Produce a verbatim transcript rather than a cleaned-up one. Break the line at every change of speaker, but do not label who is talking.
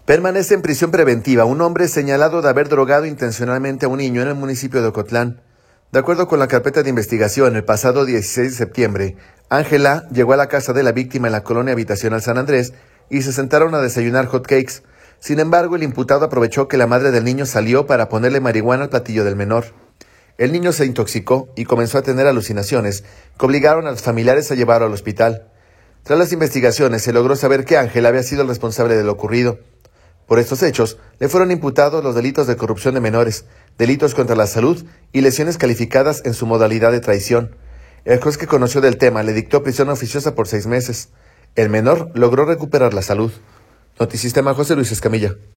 Permanece en prisión preventiva un hombre señalado de haber drogado intencionalmente a un niño en el municipio de Ocotlán. De acuerdo con la carpeta de investigación, el pasado dieciséis de septiembre, Ángela llegó a la casa de la víctima en la colonia habitacional San Andrés y se sentaron a desayunar hot cakes. Sin embargo, el imputado aprovechó que la madre del niño salió para ponerle marihuana al platillo del menor. El niño se intoxicó y comenzó a tener alucinaciones que obligaron a los familiares a llevarlo al hospital. Tras las investigaciones, se logró saber que Ángela había sido el responsable de lo ocurrido. Por estos hechos, le fueron imputados los delitos de corrupción de menores, delitos contra la salud y lesiones calificadas en su modalidad de traición. El juez que conoció del tema le dictó prisión oficiosa por seis meses. El menor logró recuperar la salud. Notisistema José Luis Escamilla.